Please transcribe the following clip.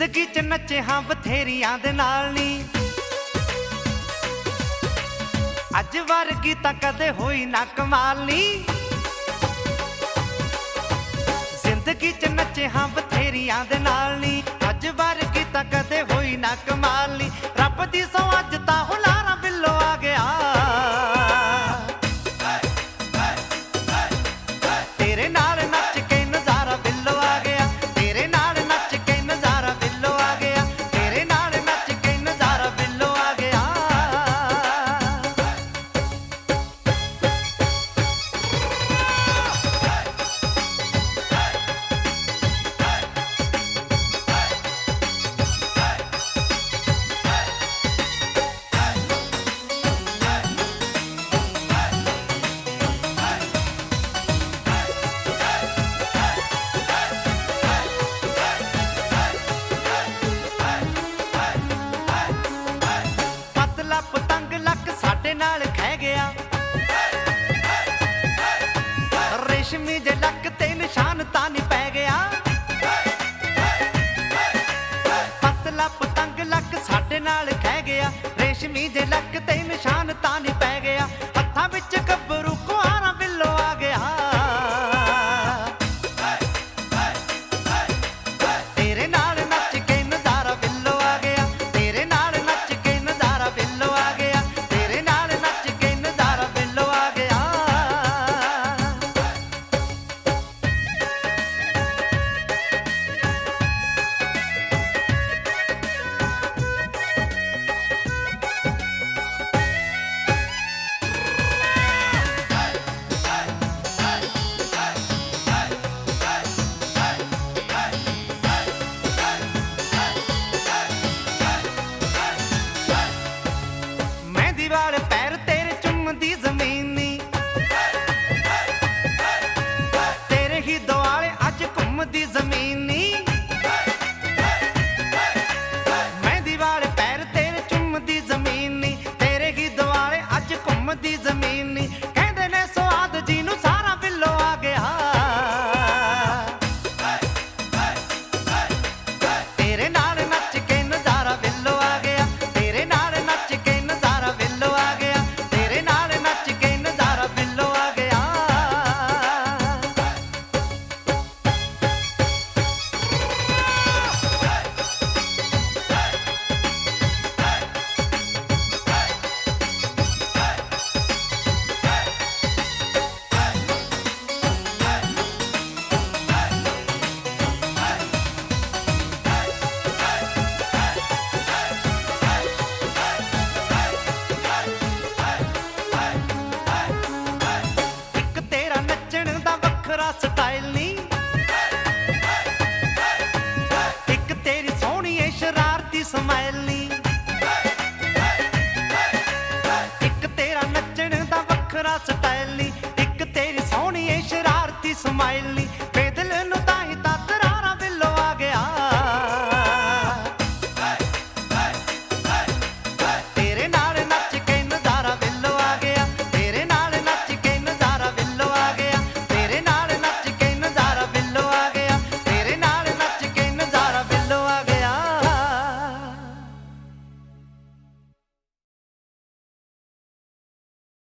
ਜ਼ਿੰਦਗੀ ਚ ਨੱਚੇ ਹਾਂ ਬਥੇਰੀਆਂ ਦੇ ਨਾਲ ਨੀ, ਅੱਜ ਵਰਗੀ ਤਾਂ ਕਦੇ ਹੋਈ ਨਾ ਕਮਾਲ ਨੀ। ਜ਼ਿੰਦਗੀ ਚ ਨੱਚੇ ਹਾਂ ਬਥੇਰੀਆਂ ਦੇ ਨਾਲ ਨੀ, ਅੱਜ ਵਰਗੀ ਤਾਂ ਕਦੇ ਹੋਈ ਨਾ ਕਮਾਲ ਨੀ। ਰੱਬ ਦੀ ਸੌ ਅੱਜ ਤਾਂ ਹੁਲਾਰਾ ਬਿੱਲੋ ਆ ਗਿਆ, ਤੇਰੇ ਨਾਲ ਨੱਚ ਕੇ ਨਜ਼ਾਰਾ ਬਿੱਲੋ ਆ ਗਿਆ, ਤੇਰੇ ਨਾਲ ਨੱਚ ਕੇ ਨਜ਼ਾਰਾ ਬਿੱਲੋ ਆ ਗਿਆ, ਤੇਰੇ ਨਾਲ ਨੱਚ ਕੇ ਨਜ਼ਾਰਾ ਬਿੱਲੋ ਆ ਗਿਆ। ਪਤੰਗ ਲੱਕ ਸਾਡੇ ਨਾਲ ਖਹਿ ਗਿਆ, ਰੇਸ਼ਮੀ ਜੇ ਲੱਕ ਤੇ ਨਿਸ਼ਾਨ ਤਾਂ ਨਹੀਂ ਪੈ ਗਿਆ। ਪਤਲਾ ਪਤੰਗ ਲੱਕ ਸਾਡੇ ਨਾਲ ਖਹਿ ਗਿਆ, ਰੇਸ਼ਮੀ ਜੇ ਲੱਕ ਤੇ ਨਿਸ਼ਾਨ ਤਾਂ ਨਹੀਂ ਪੈ ਗਿਆ। ਹੱਥਾਂ ਵਿੱਚ ਗੱਭਰੂ ਕੁਆਰਾ ਬਿੱਲੋ ਆ ਗਿਆ, ਤੇਰੇ ਨਾਲ ਨੱਚ ਕੇ ਨਜ਼ਾਰਾ ਬਿੱਲੋ ਆ ਗਿਆ, ਤੇਰੇ ਨਾਲ ਨੱਚ ਕੇ ਨਜ਼ਾਰਾ ਬਿੱਲੋ ਆ ਗਿਆ, ਤੇਰੇ ਨਾਲ ਨੱਚ ਕੇ ਨਜ਼ਾਰਾ ਬਿੱਲੋ ਆ ਗਿਆ। ਮਹਿੰਦੀ ਵਾਲੇ ਪੈਰ ਤੇਰੇ ਚੁੰਮਦੀ ਜ਼ਮੀਨ ਨੀ, ਤੇਰੇ ਹੀ ਦੁਆਲੇ ਅੱਜ ਘੁੰਮਦੀ ਜ਼ਮੀਨ ਨੀ। ਮਹਿੰਦੀ ਵਾਲੇ ਪੈਰ ਤੇਰੇ ਚੁੰਮਦੀ ਜ਼ਮੀਨ ਨੀ, ਤੇਰੇ ਹੀ ਦੁਆਲੇ ਅੱਜ ਘੁੰਮਦੀ ਜ਼ਮੀਨ ਨੀ। ਕਹਿੰਦੇ ਨੇ ਸੁਆਦ ਜੀ ਨੂੰ ਸਾਰਾ ਬਿੱਲੋ ਆ ਗਿਆ, ਤੇਰੇ ਨਾਲ ਨੱਚ ਕੇ ਨਜ਼ਾਰਾ ਬਿੱਲੋ ਆ ਗਿਆ, ਤੇਰੇ ਨਾਲ ਨੱਚ ਕੇ ਨਜ਼ਾਰਾ ਬਿੱਲੋ ਆ ਗਿਆ, ਤੇਰੇ ਨਾਲ ਨੱਚ ਕੇ ਨਜ਼ਾਰਾ ਬਿੱਲੋ ਆ ਗਿਆ। ਇੱਕ ਤੇਰਾ ਨੱਚਣ ਦਾ ਵੱਖਰਾ ਸਟਾਈਲ ਨੀ, ਇੱਕ ਤੇਰੀ ਸੋਹਣੀ ਏ ਸ਼ਰਾਰਤੀ ਸਮਾਈਲ ਨੀ। ਇੱਕ ਤੇਰਾ ਨੱਚਣ ਦਾ ਵੱਖਰਾ ਸਟਾਈਲ ਨੀ, ਇੱਕ ਤੇਰੀ ਸੋਹਣੀ ਏ ਸ਼ਰਾਰਤੀ ਸਮਾਈਲ ਨੀ।